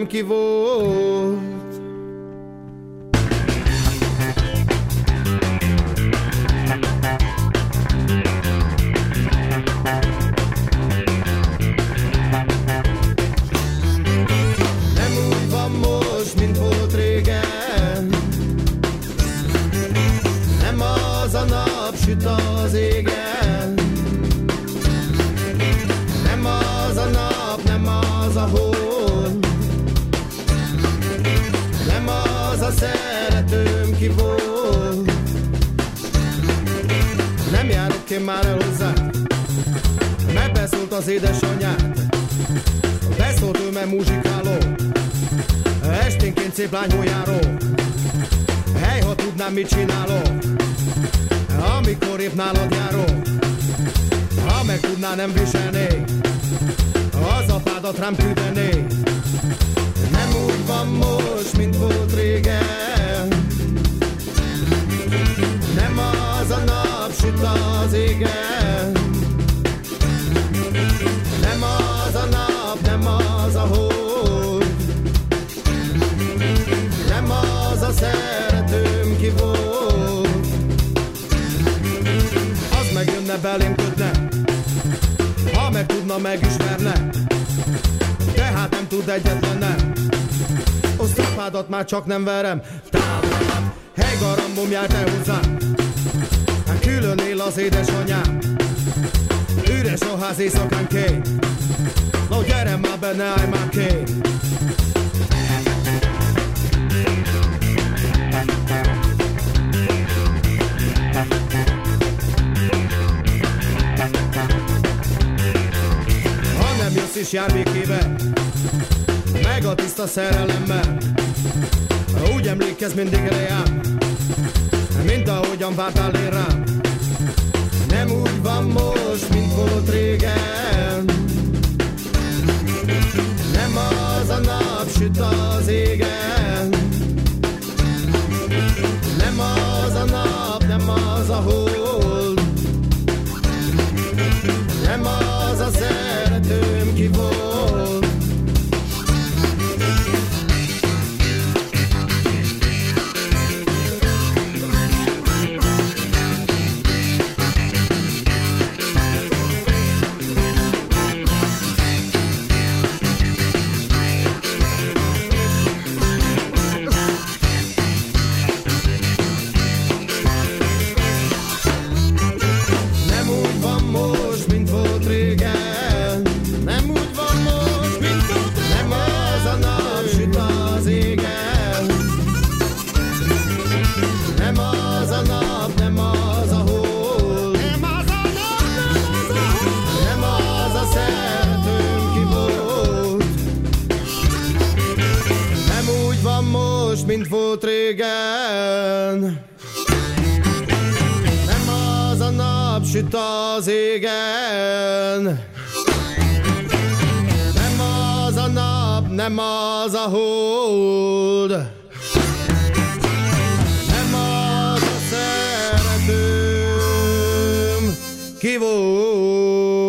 szeretőm ki volt. Nem úgy van most, mint volt régen, nem az a nap süt az égen, nem az a nap, nem az a hold, nem az a szeretőm ki volt. Nem járok én már el hozzá, mert beszólt az édesanyját, beszólt ő, mert muzsikáló, esténként szép lányhol járó. Hely, ha tudnám, mit csinálok, amikor épp nálad járok. Ha meg tudná, nem viselnék, az apádat rám küldenék. Nem úgy van most, mint volt régen, nem az a nap süt az égen, nem az a nap, nem az a hold, nem az a szeretőm ki volt. Az megjönne belém kötne, ha meg tudna, megismerne, de hát nem tud egyetlen. Osztrapádat már csak nem verem, távolabb, hely garambom, járt el hozzám. Hát külön él az édesanyám, üres a ház éjszakánként. No gyere már benne, állj már ként. Ha nem jössz is jár békébe, meg a tiszta szerelemmel, úgy emlékezz mindig rám, mint ahogyan vártál én rám. Nem úgy van most, mint volt régen, nem az a nap süt az égen, nem az a nap, nem az a hold, nem az a szeretőm ki volt. Mint volt régen, nem az a nap süt az égen, nem az a nap, nem az a hold, nem az a szeretőm ki volt.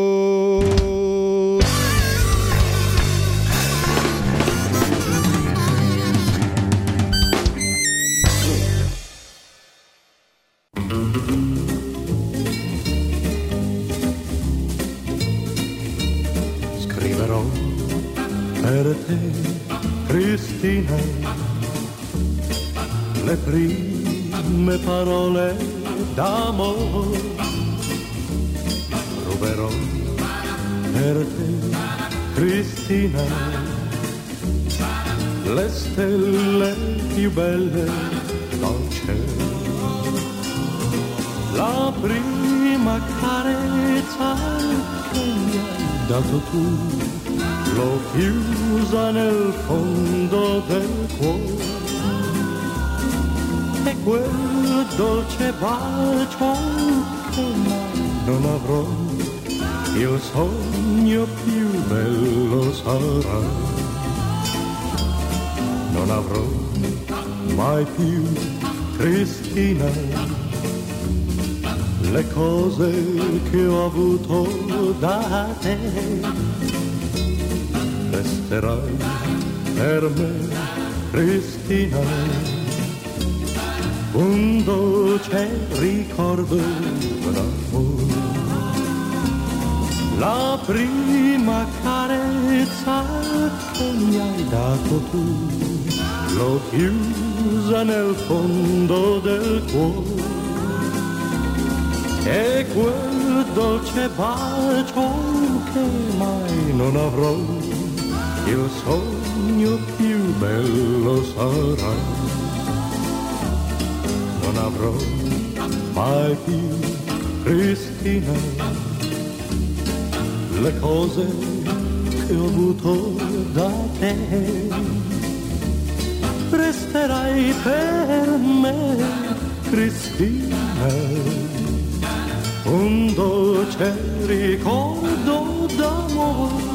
Per te, Cristina, le prime parole d'amore. Ruberò per te, Cristina, le stelle più belle dal cielo. La prima carezza che mi hai dato tu, l'ho chiusa nel fondo del cuore, e quel dolce bacio che mai non avrò, il sogno più bello sarà. Non avrò mai più, Cristina, le cose che ho avuto da te. Resterai per me, Cristina, un dolce ricordo d'amore. La prima carezza che mi hai dato tu, l'ho chiusa nel fondo del cuore, e quel dolce bacio che mai non avrò, il sogno più bello sarà. Non avrò mai più, Cristina, le cose che ho avuto da te. Resterai per me, Cristina, un dolce ricordo d'amore.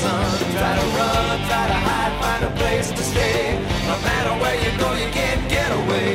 sun. Try to run, try to hide, find a place to stay. No matter where you go, you can't get away.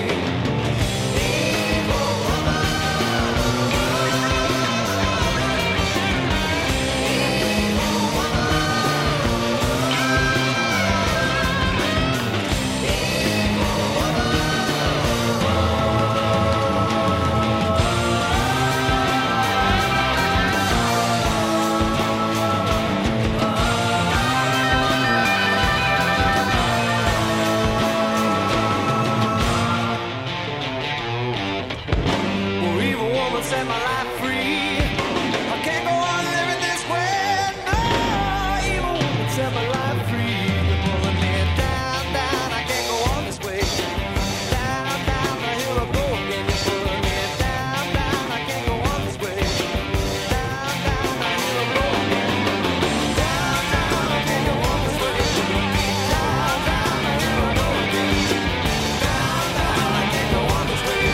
Set my life free. I can't go on living this way. No, evil woman set my life free. You're pulling me down, down. I can't go on this way. Down, down, the hill I go again. You're pulling me down, down. I can't go on this way. Down, down, the hill I go again. Down, down, I can't go on this way. Down, down, the hill I go again. Down, down, I can't go on this way.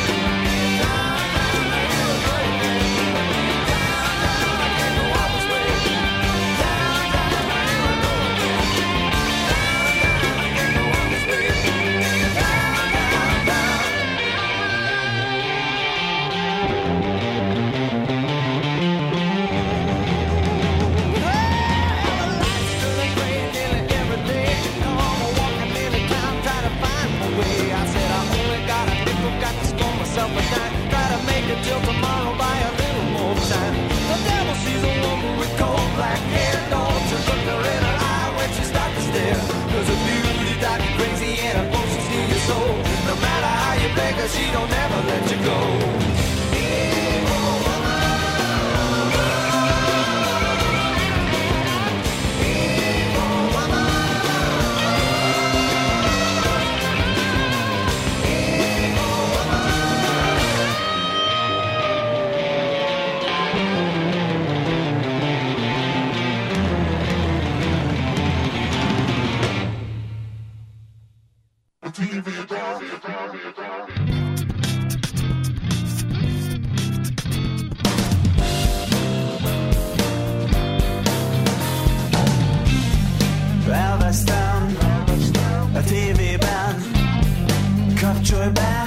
Try to make it till tomorrow by a little more time. The devil sees a woman with cold black hair. Don't you look her in her eye when she starts to stare. Cause her beauty dark and crazy and her potions steal your soul. No matter how you beg her, she don't ever let you go. Elvesztem a tévében, kapcsolj be,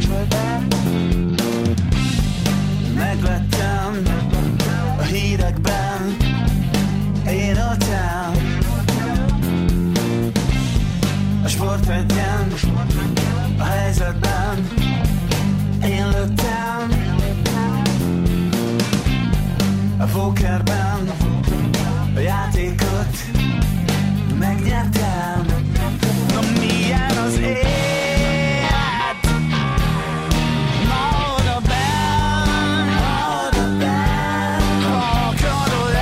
megvettem a hírekben, én voltam a sportregyen, a helyzetben, én lőttem a pókerben, a játékot megnyertem. Na milyen az élet? Ma oda benn, akarod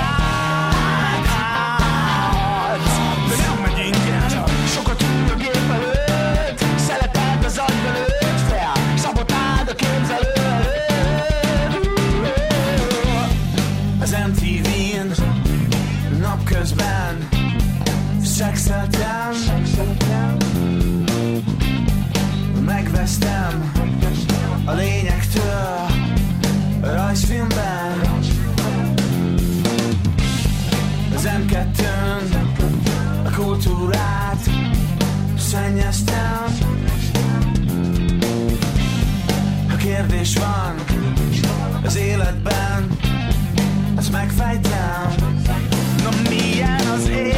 áthatsz. De nem megy ingyen, sokat ült a gép előtt, szeletelt az agy előtt, felszabotáld a képzelő előtt. Az MTV-n napközben szexeltem, megvesztem a lényektől a rajzfilmben. Az M2-n a kultúrát szennyeztem. Ha kérdés van az életben, azt megfejtem. Na milyen az élet?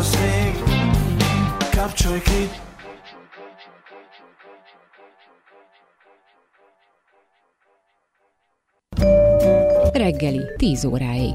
sting. Kapcsolj ki. Reggeli, 10 óráig.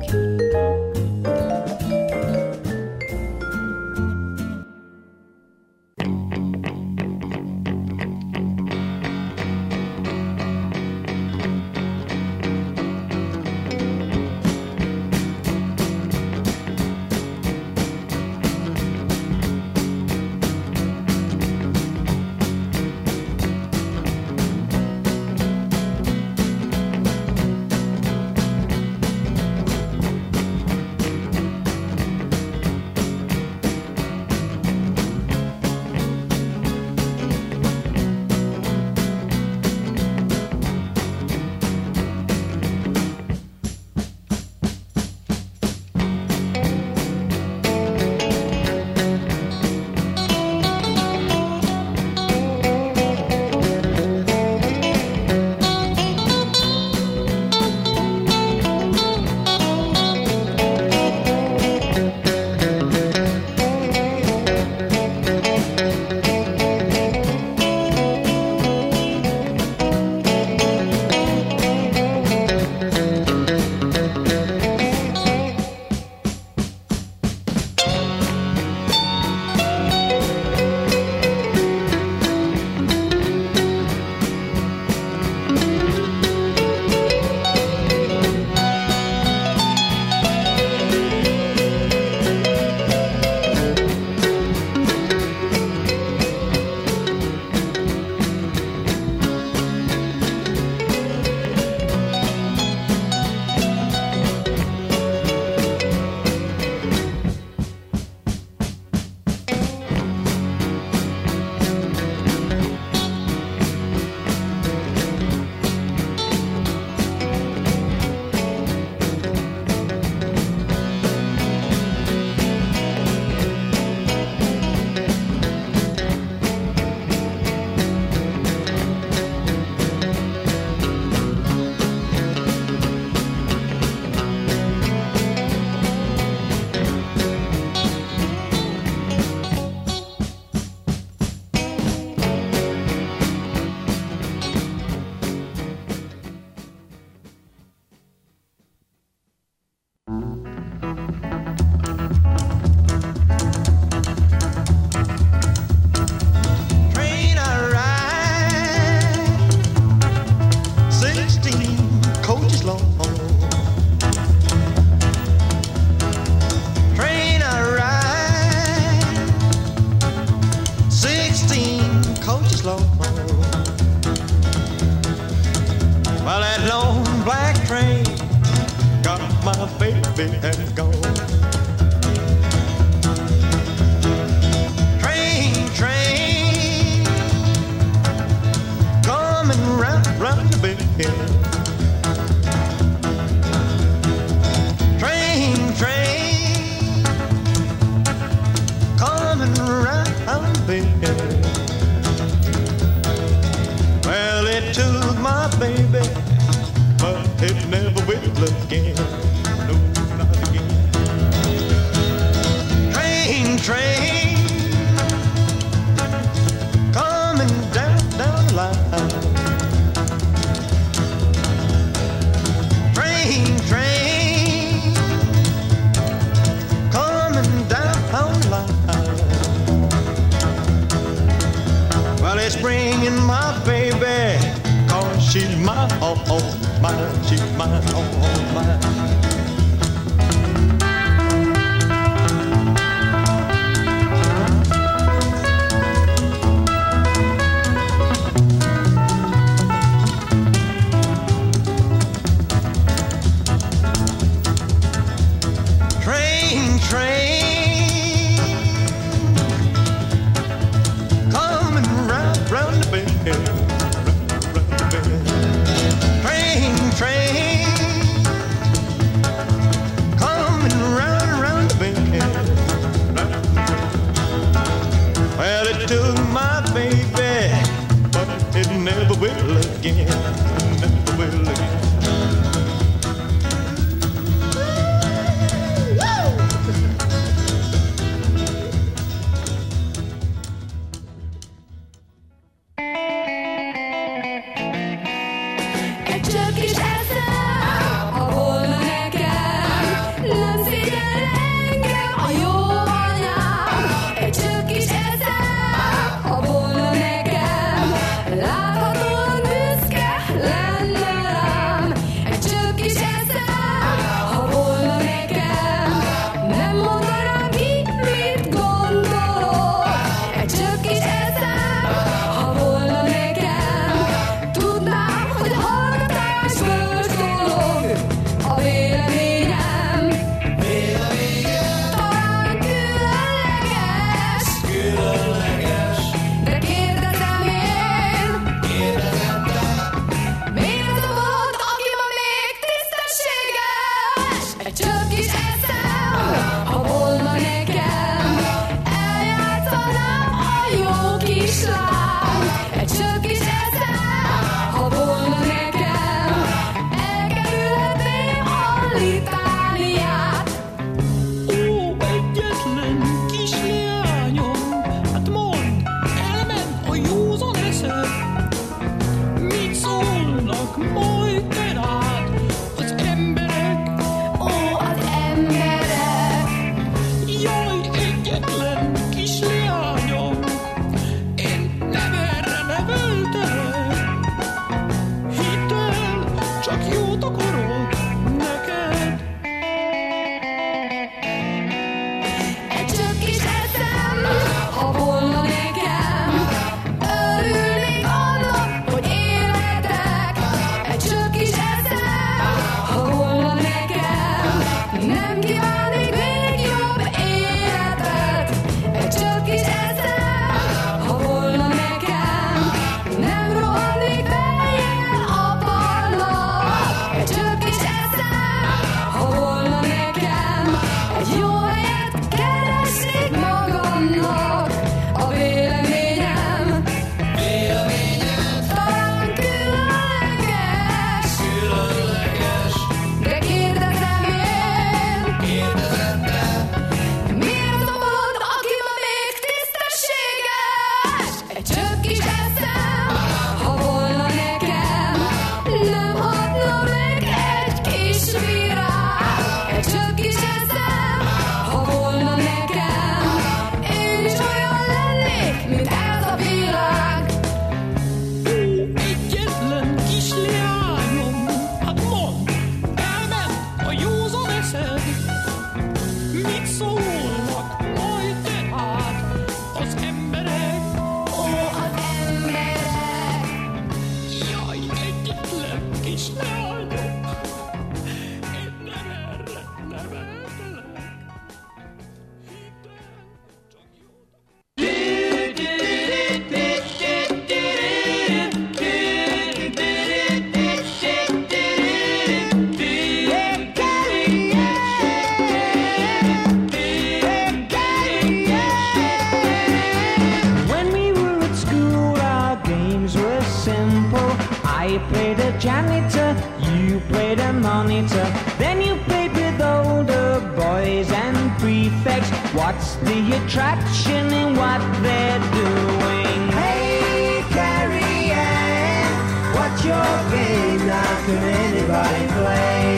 attraction in what they're doing. Hey, Carrie Ann, what's your game? Now can anybody play?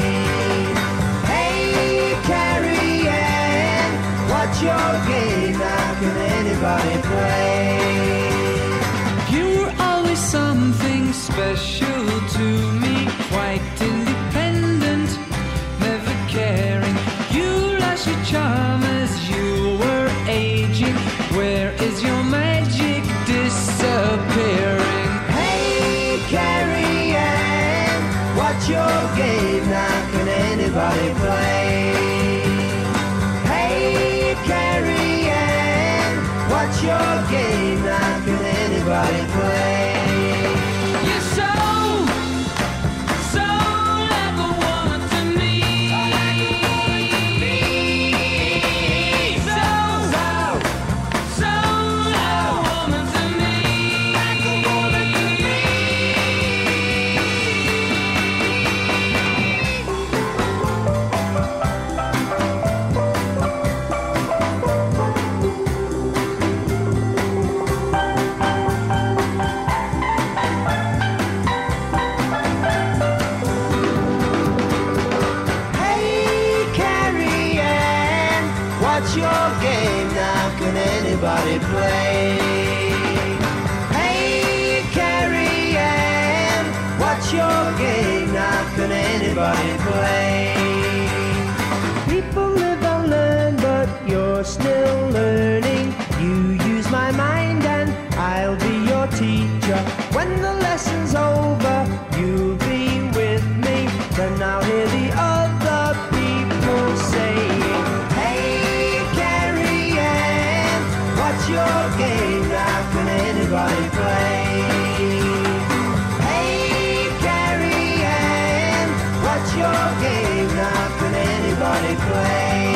Hey, Carrie Ann, what's your game? Now can anybody play? You were always something special to me, quite independent, never caring. You lost your charm as you were aging. Where is your magic disappearing? Hey, Carrie Ann, what's your game? Now can anybody play? Hey, Carrie Ann, what's your game? Now can anybody play? You're so like a woman to me. So like a woman to me. Hey, Carrie Ann, what's your game? Now can anybody play? Hey, Carrie Ann, what's your game? Now can anybody play? People live and learn, but you're still learning. You use my mind and I'll be your teacher. When the lesson's over, you'll be with me. Then I'll hear the other people saying, hey, Carrie Ann, what's your game? Now can anybody play? Hey, Carrie Ann, what's your game? Now can anybody play?